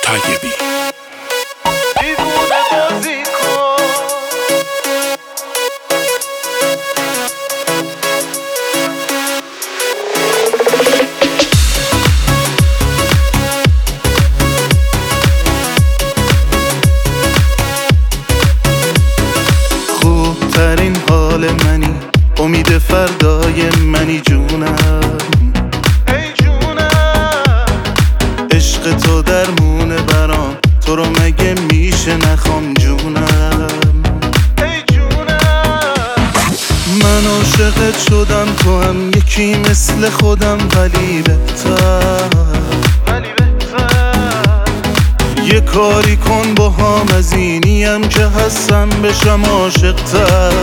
طیبی. دیوونه بازی کن. خوبترین حال منی، امید فردای منی جونم. ای جونم عشق تو درمونه برام، تو رو مگه میشه نخوام جونم. ای جونم من عاشقت شدم، تو هم یکی مثل خودم ولی بهتر. یه کاری کن با هم، از اینیم که هستم بشم عاشق‌تر.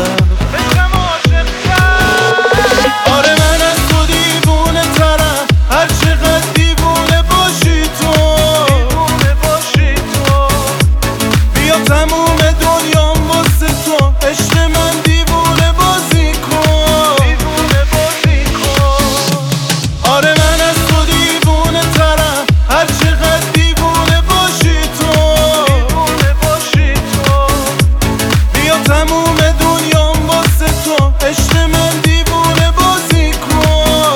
آره من از تو دیوونه ترم، هر چقدر دیوونه باشی تو. بیا تموم دنیام واسه تو، عشق من دیوونه بازی کن. آره من از تو دیوونه ترم، هر چقدر دیوونه باشی تو. بیا تموم دنیام واسه تو، عشق من دیوونه بازی کن.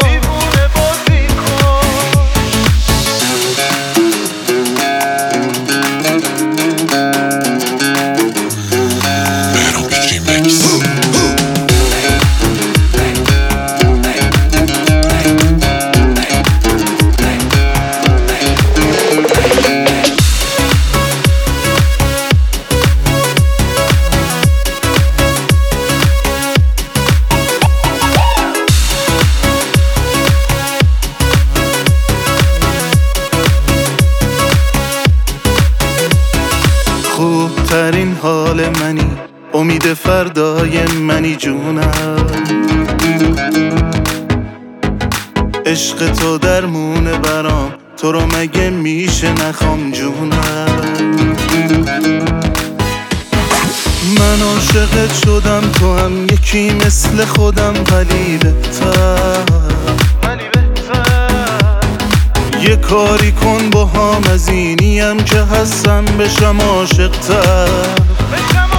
خوبترین حال منی، امید فردای منی جونم. عشق تو درمونه برام، تو رو مگه میشه نخوام جونم. من عاشقت شدم، تو هم یکی مثل خودم ولی بهتر. یه کاری کن با هم، از اینیم که هستم بشم عاشق‌تر.